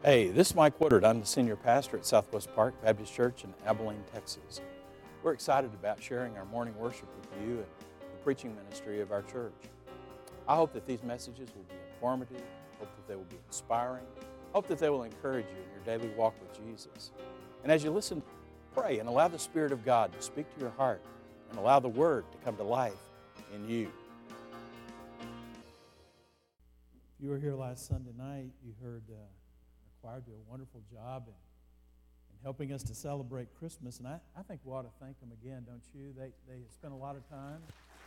Hey, this is Mike Woodard. I'm the senior pastor at Southwest Park Baptist Church in Abilene, Texas. We're excited about sharing our morning worship with you and the preaching ministry of our church. I hope that these messages will be informative, hope that they will be inspiring, hope that they will encourage you in your daily walk with Jesus. And as you listen, pray and allow the Spirit of God to speak to your heart and allow the Word to come to life in you. If you were here last Sunday night, you heard our choir do a wonderful job in helping us to celebrate Christmas, and I think we ought to thank them again, don't you? They spent a lot of time.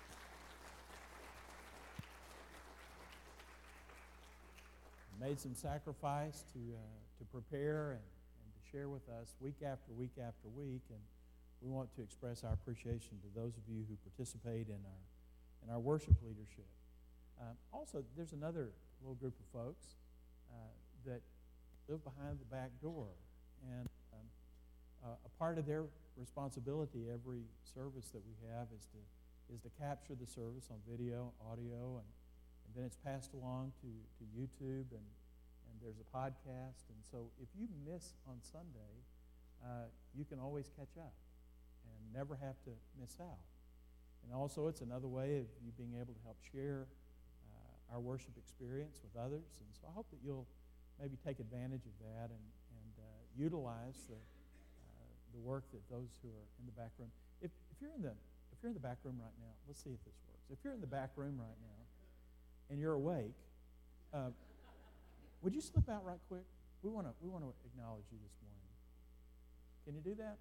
Made some sacrifice to prepare and to share with us week after week after week, and we want to express our appreciation to those of you who participate in our worship leadership. Also, there's another little group of folks that live behind the back door, and a part of their responsibility every service that we have is to capture the service on video, audio, and then it's passed along to YouTube, and there's a podcast. And so if you miss on Sunday, you can always catch up and never have to miss out. And also, it's another way of you being able to help share our worship experience with others. And so I hope that you'll maybe take advantage of that and utilize the work that those who are in the back room. If you're in the back room right now, let's see if this works. If you're in the back room right now and you're awake, would you slip out right quick? We want to acknowledge you this morning. Can you do that?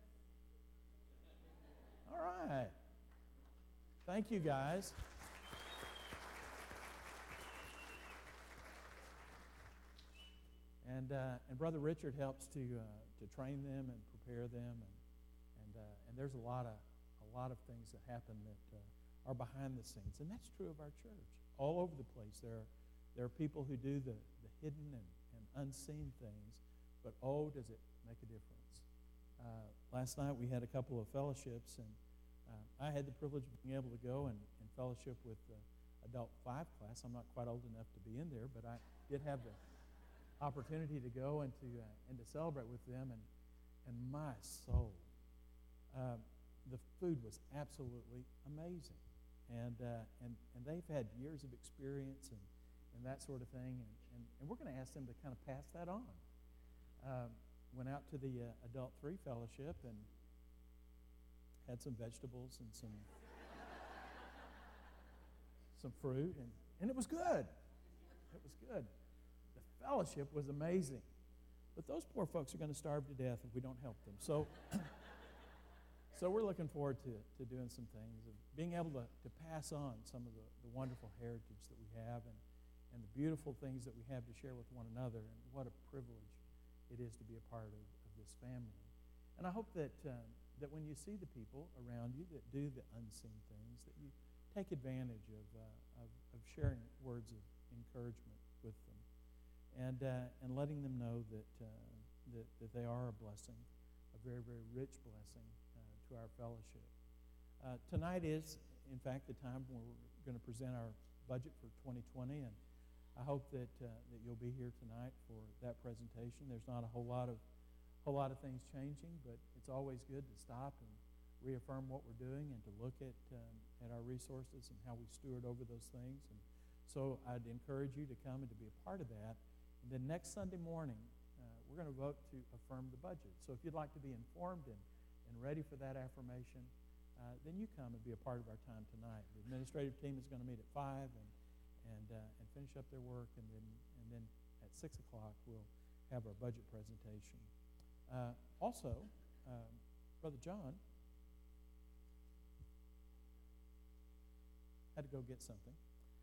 All right. Thank you, guys. And Brother Richard helps to train them and prepare them, and there's a lot of things that happen that are behind the scenes, and that's true of our church. All over the place, there are people who do the hidden and unseen things, but oh, does it make a difference? Last night we had a couple of fellowships, and I had the privilege of being able to go and fellowship with the Adult 5 class. I'm not quite old enough to be in there, but I did have the opportunity to go and to celebrate with them, and my soul, the food was absolutely amazing, and they've had years of experience and that sort of thing, and we're going to ask them to kind of pass that on. Went out to the Adult 3 fellowship and had some vegetables and some fruit, and it was good. It was good. Fellowship was amazing, but those poor folks are going to starve to death if we don't help them. So we're looking forward to doing some things, and being able to pass on some of the wonderful heritage that we have and the beautiful things that we have to share with one another, and what a privilege it is to be a part of this family. And I hope that when you see the people around you that do the unseen things, that you take advantage of sharing words of encouragement with them. And letting them know that they are a blessing, a very, very rich blessing to our fellowship. Tonight is, in fact, the time when we're going to present our budget for 2020, and I hope that you'll be here tonight for that presentation. There's not a whole lot of things changing, but it's always good to stop and reaffirm what we're doing and to look at our resources and how we steward over those things. And so I'd encourage you to come and to be a part of that. And then next Sunday morning, we're going to vote to affirm the budget. So if you'd like to be informed and ready for that affirmation, then you come and be a part of our time tonight. The administrative team is going to meet at 5 and finish up their work, and then at 6 o'clock we'll have our budget presentation. Also, Brother John had to go get something.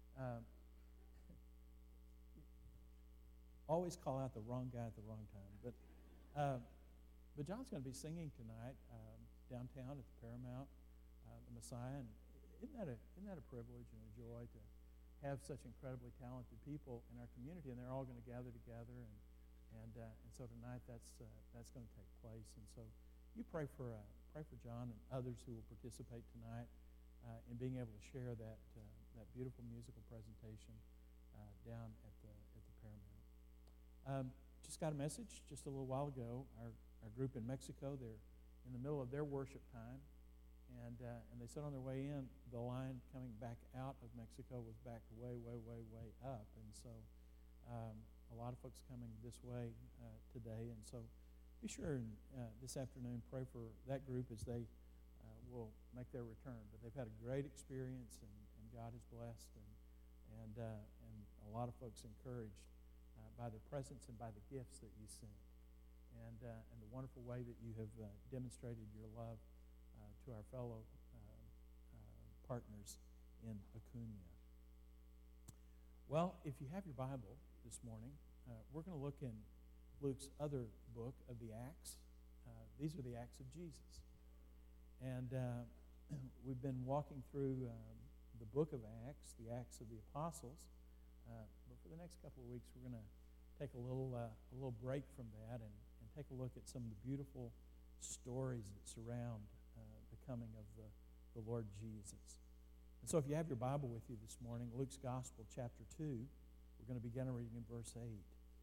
Always call out the wrong guy at the wrong time. But John's going to be singing tonight downtown at the Paramount, the Messiah. And isn't that a privilege and a joy to have such incredibly talented people in our community, and they're all going to gather together. And so tonight that's going to take place. And so you pray for John and others who will participate tonight in being able to share that beautiful musical presentation down at the Paramount. just got a message just a little while ago. Our group in Mexico, they're in the middle of their worship time, and they said on their way in, the line coming back out of Mexico was back way, way, way, way up. And so a lot of folks coming this way today. And so be sure and this afternoon pray for that group as they will make their return. But they've had a great experience, and God has blessed, and a lot of folks encouraged by the presence and by the gifts that you sent, and the wonderful way that you have demonstrated your love to our fellow partners in Acuña. Well, if you have your Bible this morning, we're going to look in Luke's other book of the Acts. These are the Acts of Jesus. And we've been walking through the book of Acts, the Acts of the Apostles. But for the next couple of weeks, we're going to take a little break from that and take a look at some of the beautiful stories that surround the coming of the Lord Jesus. And so if you have your Bible with you this morning, Luke's Gospel, chapter 2, we're going to begin reading in verse 8.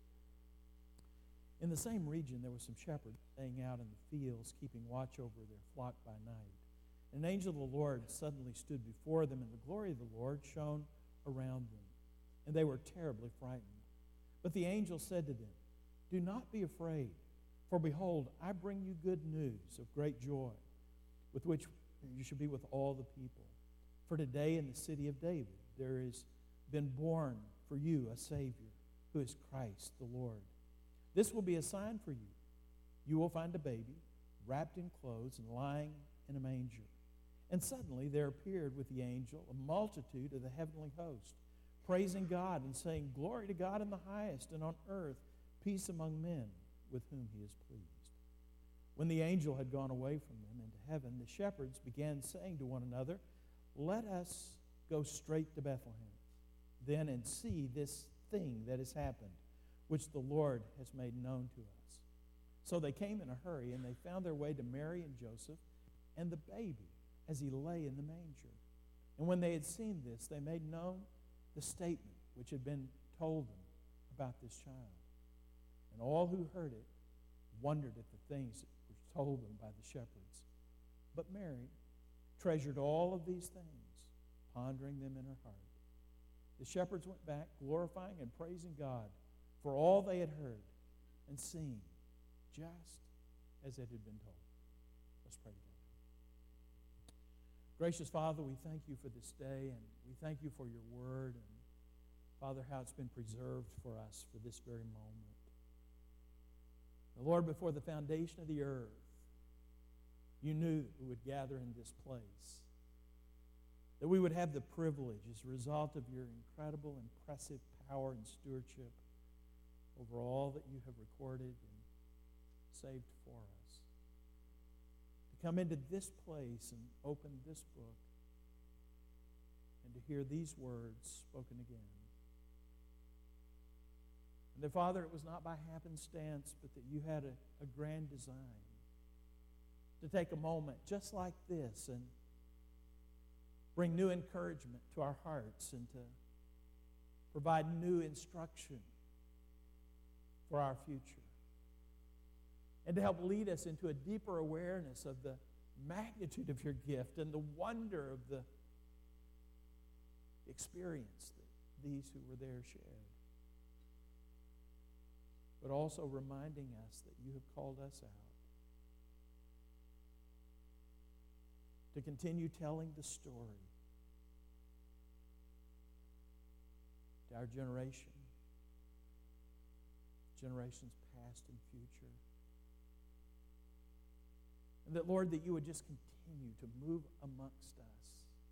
In the same region, there were some shepherds staying out in the fields, keeping watch over their flock by night. An angel of the Lord suddenly stood before them, and the glory of the Lord shone around them, and they were terribly frightened. But the angel said to them, "Do not be afraid, for behold, I bring you good news of great joy, with which you should be with all the people. For today in the city of David there has been born for you a Savior, who is Christ the Lord. This will be a sign for you. You will find a baby wrapped in clothes and lying in a manger." And suddenly there appeared with the angel a multitude of the heavenly host, praising God and saying, "Glory to God in the highest, and on earth peace among men with whom he is pleased." When the angel had gone away from them into heaven, the shepherds began saying to one another, "Let us go straight to Bethlehem, then and see this thing that has happened, which the Lord has made known to us." So they came in a hurry, and they found their way to Mary and Joseph and the baby as he lay in the manger. And when they had seen this, they made known the statement which had been told them about this child. And all who heard it wondered at the things that were told them by the shepherds. But Mary treasured all of these things, pondering them in her heart. The shepherds went back, glorifying and praising God for all they had heard and seen, just as it had been told. Let's pray together. Gracious Father, we thank you for this day, and we thank you for your word, and Father, how it's been preserved for us for this very moment. The Lord, before the foundation of the earth, you knew that we would gather in this place, that we would have the privilege as a result of your incredible, impressive power and stewardship over all that you have recorded and saved for us, to come into this place and open this book and to hear these words spoken again. And that, Father, it was not by happenstance, but that you had a grand design to take a moment just like this and bring new encouragement to our hearts and to provide new instruction for our future, and to help lead us into a deeper awareness of the magnitude of your gift and the wonder of the experience that these who were there shared. But also reminding us that you have called us out to continue telling the story to our generation, generations past and future. And that, Lord, that you would just continue to move amongst us,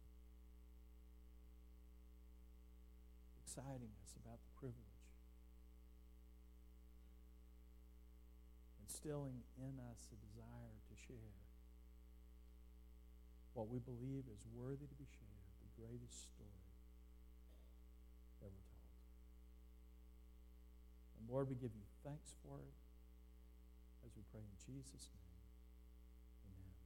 exciting us about the privilege, instilling in us a desire to share what we believe is worthy to be shared, the greatest story ever told. And Lord, we give you thanks for it as we pray in Jesus' name. Amen.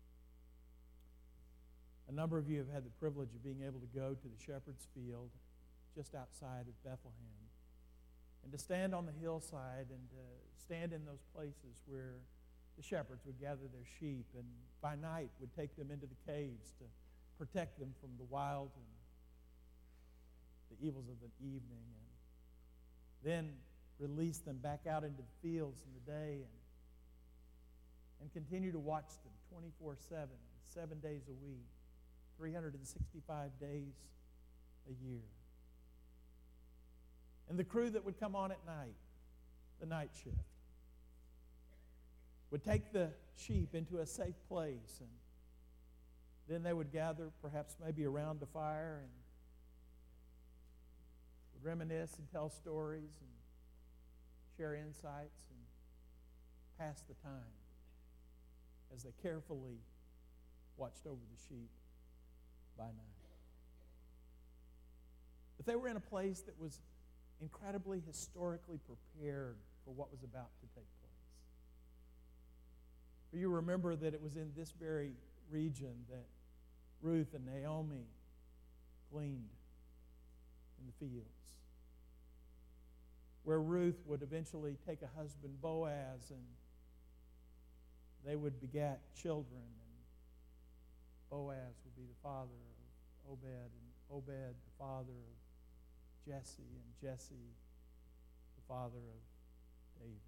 A number of you have had the privilege of being able to go to the shepherd's field just outside of Bethlehem and to stand on the hillside and to stand in those places where the shepherds would gather their sheep and by night would take them into the caves to protect them from the wild and the evils of the evening, and then release them back out into the fields in the day and continue to watch them 24/7, 7 days a week, 365 days a year. And the crew that would come on at night, the night shift, would take the sheep into a safe place, and then they would gather perhaps maybe around the fire and would reminisce and tell stories and share insights and pass the time as they carefully watched over the sheep by night. But they were in a place that was incredibly historically prepared for what was about to take place. For you remember that it was in this very region that Ruth and Naomi gleaned in the fields, where Ruth would eventually take a husband, Boaz, and they would beget children, and Boaz would be the father of Obed, and Obed the father of Jesse, and Jesse the father of David.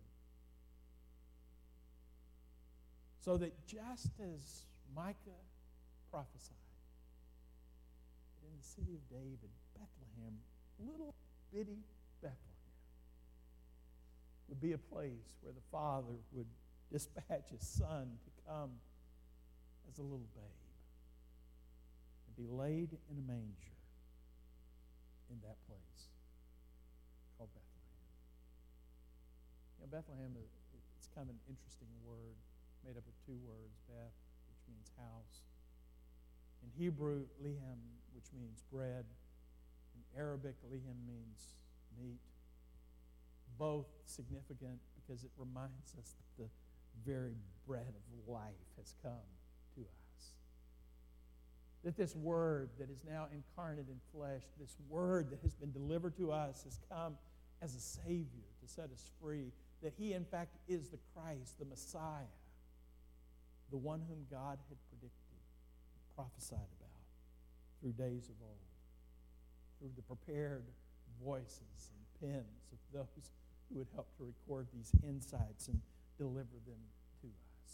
So that just as Micah prophesied, that in the city of David, Bethlehem, little bitty Bethlehem, would be a place where the father would dispatch his son to come as a little babe and be laid in a manger in that place called Bethlehem. You know, Bethlehem, it's kind of an interesting word, made up of two words, Beth, which means house. In Hebrew, Lihem, which means bread. In Arabic, Lihem means meat. Both significant because it reminds us that the very bread of life has come to us. That this word that is now incarnate in flesh, this word that has been delivered to us, has come as a Savior to set us free. That He, in fact, is the Christ, the Messiah, the one whom God had predicted, prophesied about through days of old, through the prepared voices and pens of those who would help to record these insights and deliver them to us.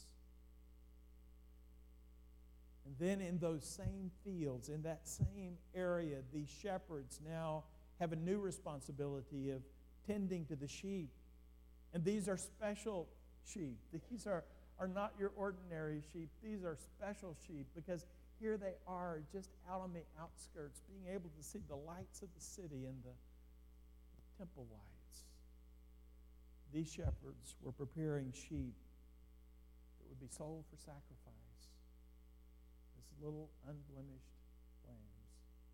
And then in those same fields, in that same area, these shepherds now have a new responsibility of tending to the sheep. And these are special sheep. These are not your ordinary sheep. These are special sheep because here they are just out on the outskirts, being able to see the lights of the city and the temple lights. These shepherds were preparing sheep that would be sold for sacrifice as little unblemished lambs.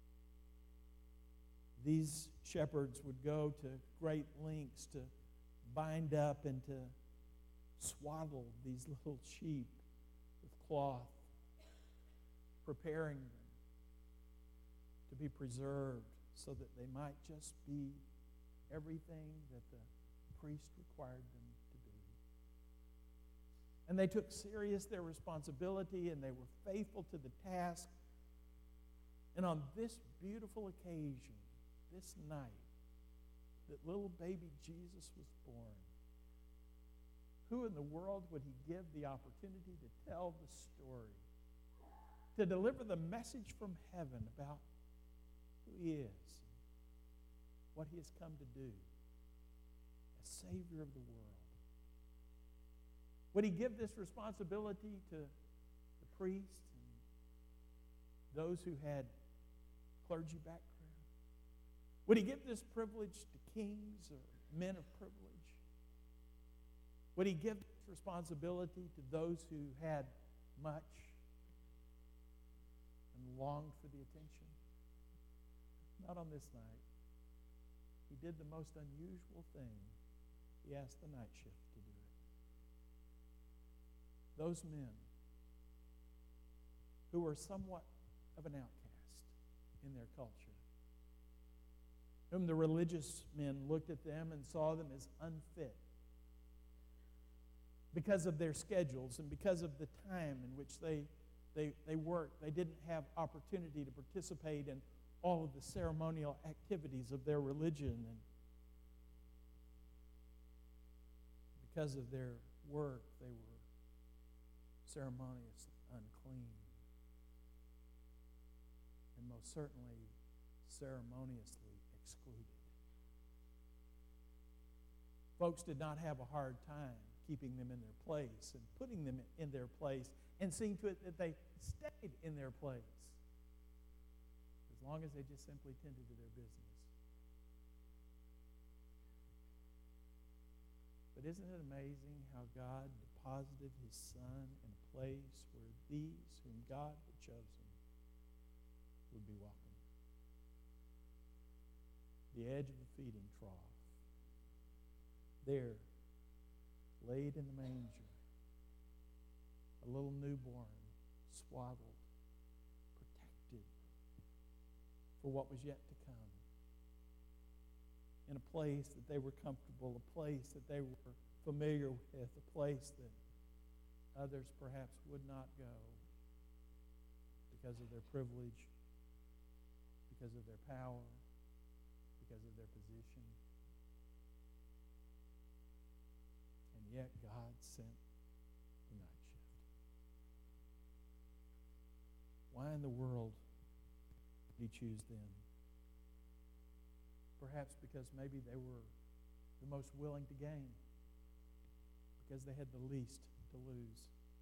These shepherds would go to great lengths to bind up and to swaddle these little sheep with cloth, preparing them to be preserved so that they might just be everything that the priest required them to be. And they took serious their responsibility, and they were faithful to the task. And on this beautiful occasion, this night, that little baby Jesus was born, who in the world would He give the opportunity to tell the story, to deliver the message from heaven about who He is, what He has come to do, as Savior of the world? Would He give this responsibility to the priests and those who had clergy background? Would He give this privilege to kings or men of privilege? Would He give this responsibility to those who had much and longed for the attention? Not on this night. He did the most unusual thing. He asked the night shift to do it. Those men who were somewhat of an outcast in their culture whom the religious men looked at them and saw them as unfit because of their schedules and because of the time in which they worked. They didn't have opportunity to participate in all of the ceremonial activities of their religion. And because of their work, they were ceremoniously unclean. And most certainly ceremoniously excluded. Folks did not have a hard time keeping them in their place and putting them in their place and seeing to it that they stayed in their place as long as they just simply tended to their business. But isn't it amazing how God deposited His Son in a place where these whom God had chosen would be welcome? The edge of the feeding trough. There, laid in the manger, a little newborn, swaddled, protected for what was yet to come. In a place that they were comfortable, a place that they were familiar with, a place that others perhaps would not go because of their privilege, because of their power, because of their position. And yet God sent the night shift. Why in the world did He choose them? Perhaps because maybe they were the most willing to gain, because they had the least to lose.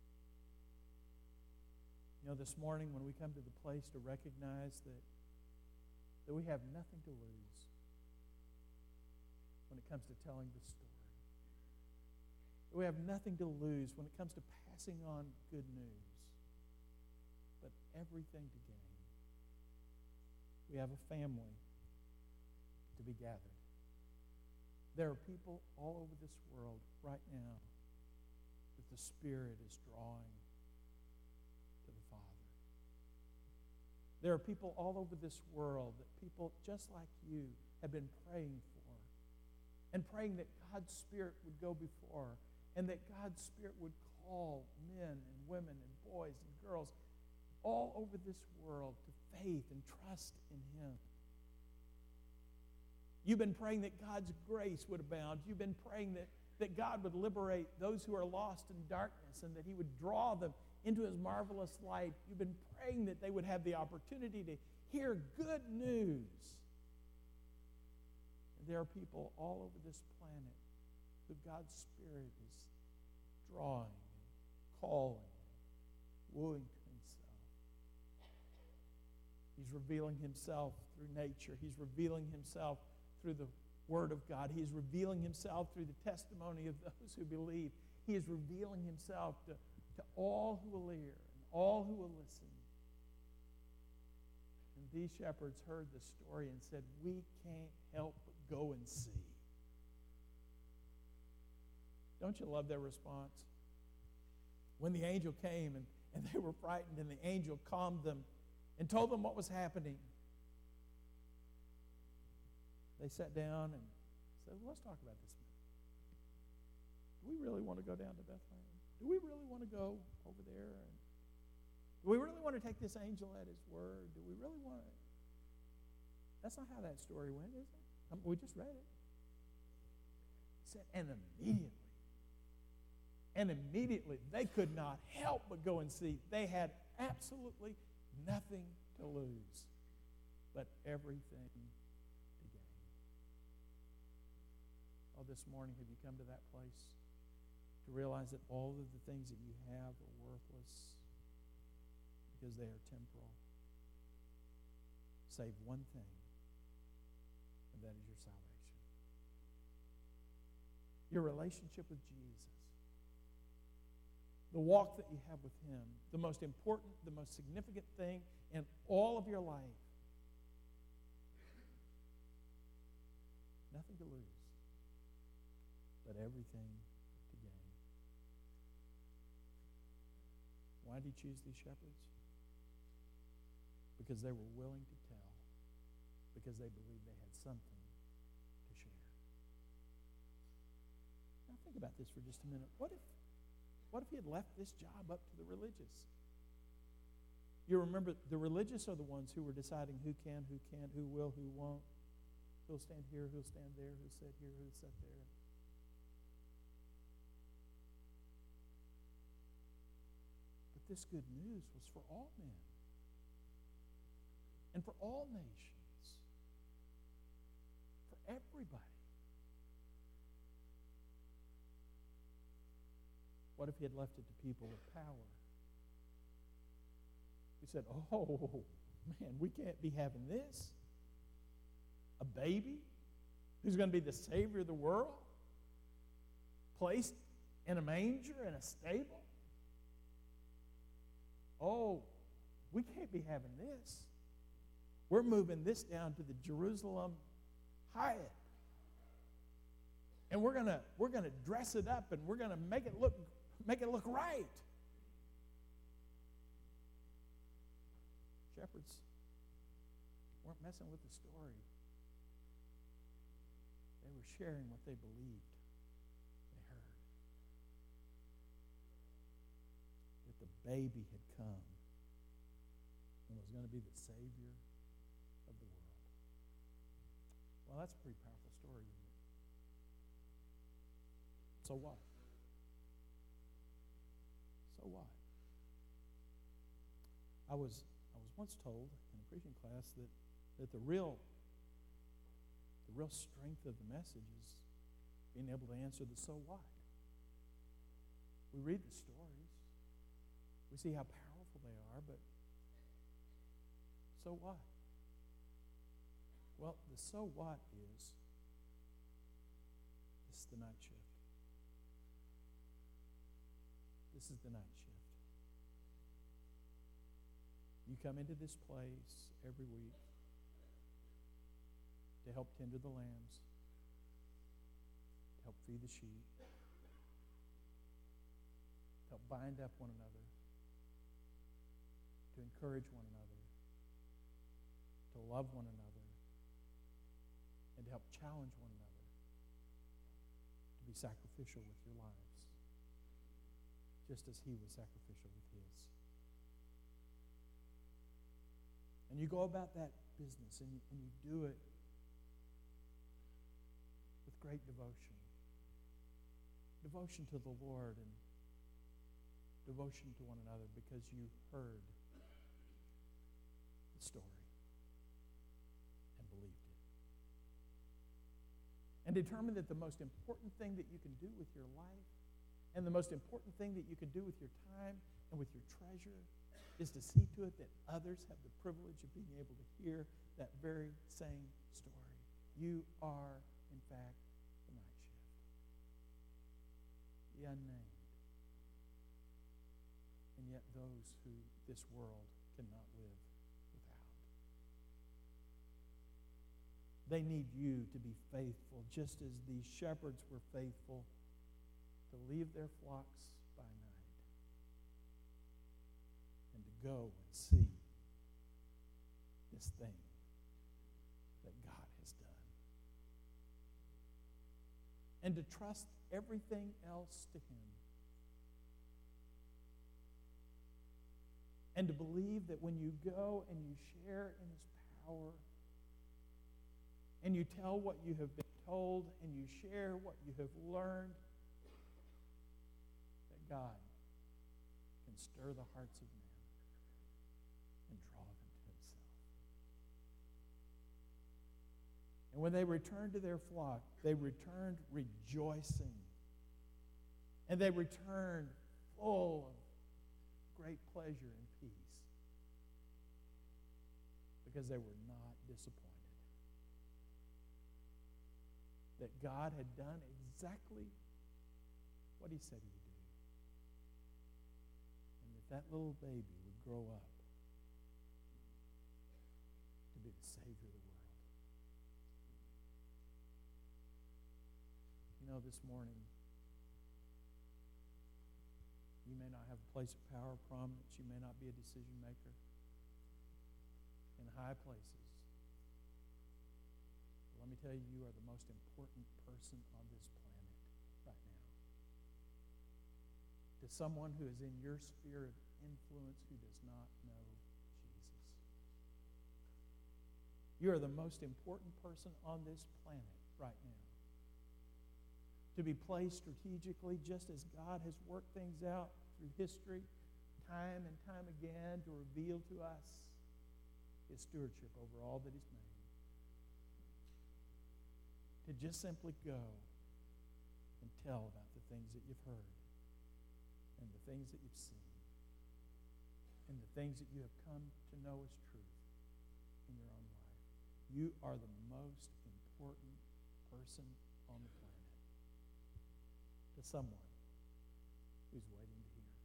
You know, this morning when we come to the place to recognize that we have nothing to lose when it comes to telling the story. We have nothing to lose when it comes to passing on good news, but everything to gain. We have a family to be gathered. There are people all over this world right now that the Spirit is drawing to the Father. There are people all over this world that people just like you have been praying for, and praying that God's Spirit would go before, and that God's Spirit would call men and women and boys and girls all over this world to faith and trust in Him. You've been praying that God's grace would abound. You've been praying that God would liberate those who are lost in darkness and that He would draw them into His marvelous light. You've been praying that they would have the opportunity to hear good news. And there are people all over this planet who God's Spirit is drawing and calling and wooing to Himself. He's revealing Himself through nature. He's revealing Himself through the Word of God. He is revealing Himself through the testimony of those who believe. He is revealing Himself to all who will hear and all who will listen. And these shepherds heard the story and said, "We can't help but go and see." Don't you love their response? When the angel came and they were frightened, and the angel calmed them and told them what was happening, they sat down and said, "Well, let's talk about this a minute. Do we really want to go down to Bethlehem? Do we really want to go over there? And do we really want to take this angel at his word? Do we really want to?" That's not how that story went, is it? We just read it. It said, and immediately they could not help but go and see. They had absolutely nothing to lose, but everything to gain. Oh, this morning, have you come to that place to realize that all of the things that you have are worthless because they are temporal, save one thing, and that is your salvation. Your relationship with Jesus. The walk that you have with Him. The most important, the most significant thing in all of your life. Nothing to lose, but everything to gain. Why did He choose these shepherds? Because they were willing to tell, because they believed they had something Think about this for just a minute. What if he had left this job up to the religious? You remember, the religious are the ones who were deciding who can, who can't, who will, who won't. Who'll stand here, who'll stand there, who'll sit here, who'll sit there. But this good news was for all men and for all nations, for everybody. What if he had left it to people with power? He said, oh, man, we can't be having this. A baby who's going to be the Savior of the world, placed in a manger in a stable. Oh, we can't be having this. We're moving this down to the Jerusalem Hyatt. And we're gonna dress it up and we're gonna make it look right. Shepherds weren't messing with the story. They were sharing what they believed. They heard that the baby had come and was going to be the Savior of the world. Well, that's a pretty powerful story, isn't it? So what? So what? I was once told in a preaching class that the real strength of the message is being able to answer the so what. We read the stories. We see how powerful they are, but so what? Well, the so what is this is the night shift. This is the night shift. You come into this place every week to help tend to the lambs, to help feed the sheep, to help bind up one another, to encourage one another, to love one another, and to help challenge one another, to be sacrificial with your lives, just as he was sacrificial with his. And you go about that business, and you do it with great devotion. Devotion to the Lord and devotion to one another because you heard the story and believed it. And determined that the most important thing that you can do with your life and the most important thing that you can do with your time and with your treasure is to see to it that others have the privilege of being able to hear that very same story. You are, in fact, the night shift. The unnamed. And yet those who this world cannot live without. They need you to be faithful, just as these shepherds were faithful to leave their flocks by night and to go and see this thing that God has done. And to trust everything else to him. And to believe that when you go and you share in his power, and you tell what you have been told, and you share what you have learned, that God can stir the hearts of men and draw them to himself. And when they returned to their flock, they returned rejoicing. And they returned full of great pleasure and peace because they were not disappointed that God had done exactly what he said he would do, and that little baby would grow up to be the Savior of the world. You know, this morning, you may not have a place of power or prominence. You may not be a decision maker in high places. But let me tell you, you are the most important person on this planet right now. someone who is in your sphere of influence who does not know Jesus. You are the most important person on this planet right now. To be placed strategically, just as God has worked things out through history, time and time again, to reveal to us His stewardship over all that He's made. To just simply go and tell about the things that you've heard, and the things that you've seen, and the things that you have come to know as truth in your own life. You are the most important person on the planet to someone who's waiting to hear.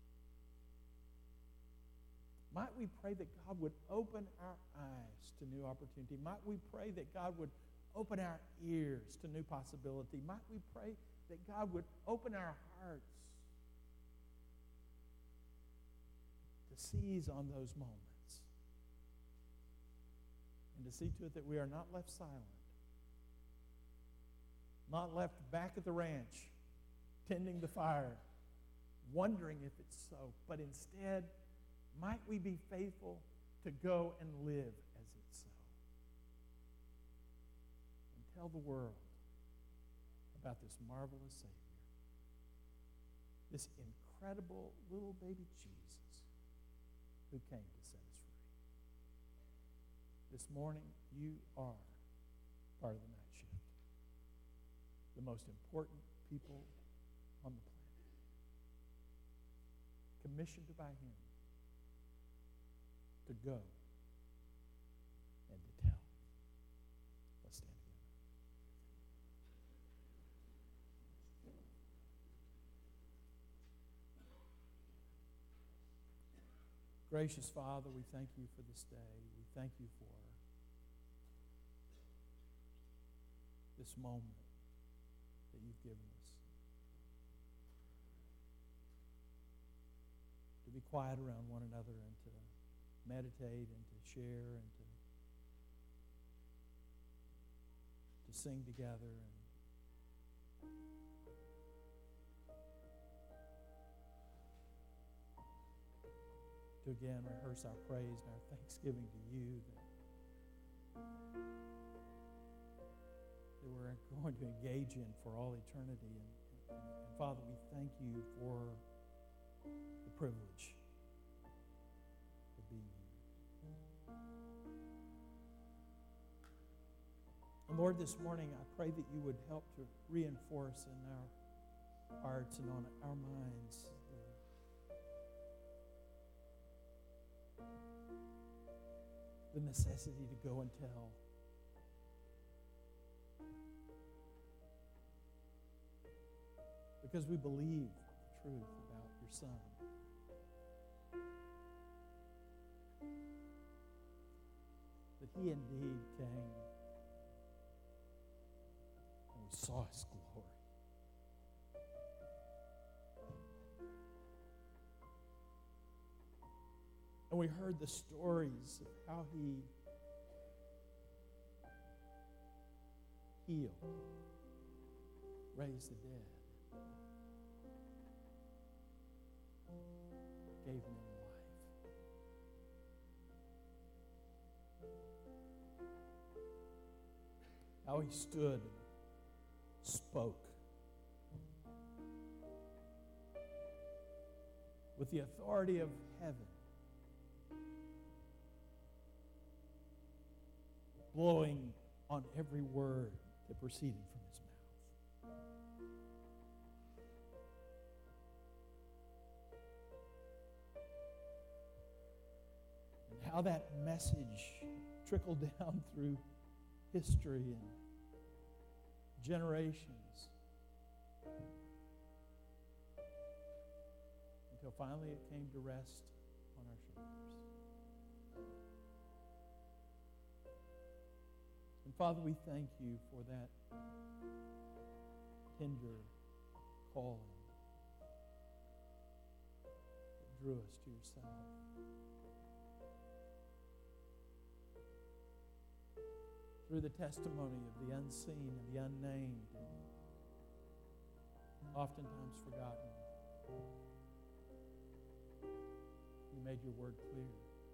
Might we pray that God would open our eyes to new opportunity? Might we pray that God would open our ears to new possibility? Might we pray that God would open our hearts to seize on those moments and to see to it that we are not left silent, not left back at the ranch tending the fire, wondering if it's so, but instead, might we be faithful to go and live as it's so, and tell the world about this marvelous Savior, this incredible little baby Jesus who came to set us free. This morning, you are part of the night shift, the most important people on the planet, commissioned by Him to go and to tell. Let's stand together. Gracious Father, we thank you for this day. We thank you for this moment that you've given us. To be quiet around one another and to meditate and to share and to sing together and to again rehearse our praise and our thanksgiving to you that we're going to engage in for all eternity. And Father, we thank you for the privilege of being here. And Lord, this morning I pray that you would help to reinforce in our hearts and on our minds the necessity to go and tell. Because we believe the truth about your Son. That He indeed came and we saw His glory. And we heard the stories of how He healed, raised the dead, gave men life. How He stood and spoke with the authority of heaven, blowing on every word that proceeded from His mouth. And how that message trickled down through history and generations until finally it came to rest on our shoulders. And Father, we thank you for that tender calling that drew us to yourself. Through the testimony of the unseen and the unnamed, and oftentimes forgotten, made your word clear.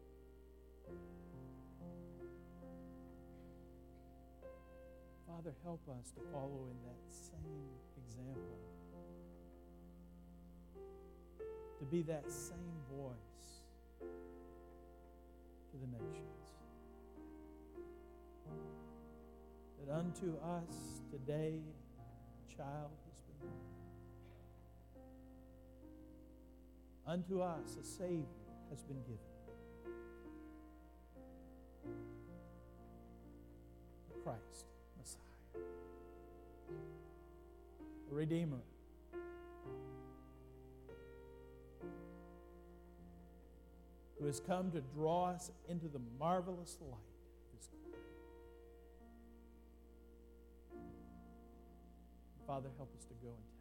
Father, help us to follow in that same example, to be that same voice to the nations. That unto us today a child has been born. Unto us a Savior has been given. Christ, Messiah, a Redeemer, who has come to draw us into the marvelous light of His glory. Father, help us to go and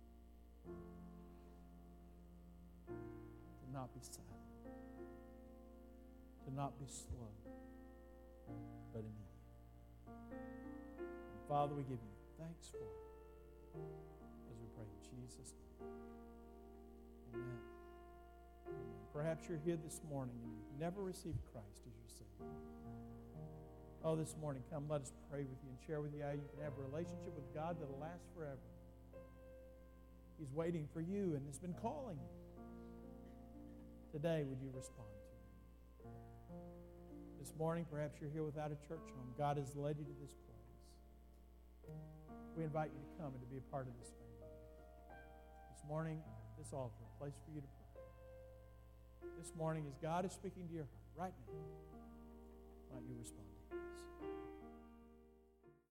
tell, to not be silent, to not be slow, but immediate. And Father, we give you thanks for it as we pray in Jesus' name. Amen. Amen. Perhaps you're here this morning and you've never received Christ as your Savior. Oh, this morning, come, let us pray with you and share with you how you can have a relationship with God that will last forever. He's waiting for you and has been calling you. Today, would you respond to Him? This morning, perhaps you're here without a church home. God has led you to this place. We invite you to come and to be a part of this family. This morning, this altar, a place for you to pray. This morning, as God is speaking to your heart right now, why don't you respond to His?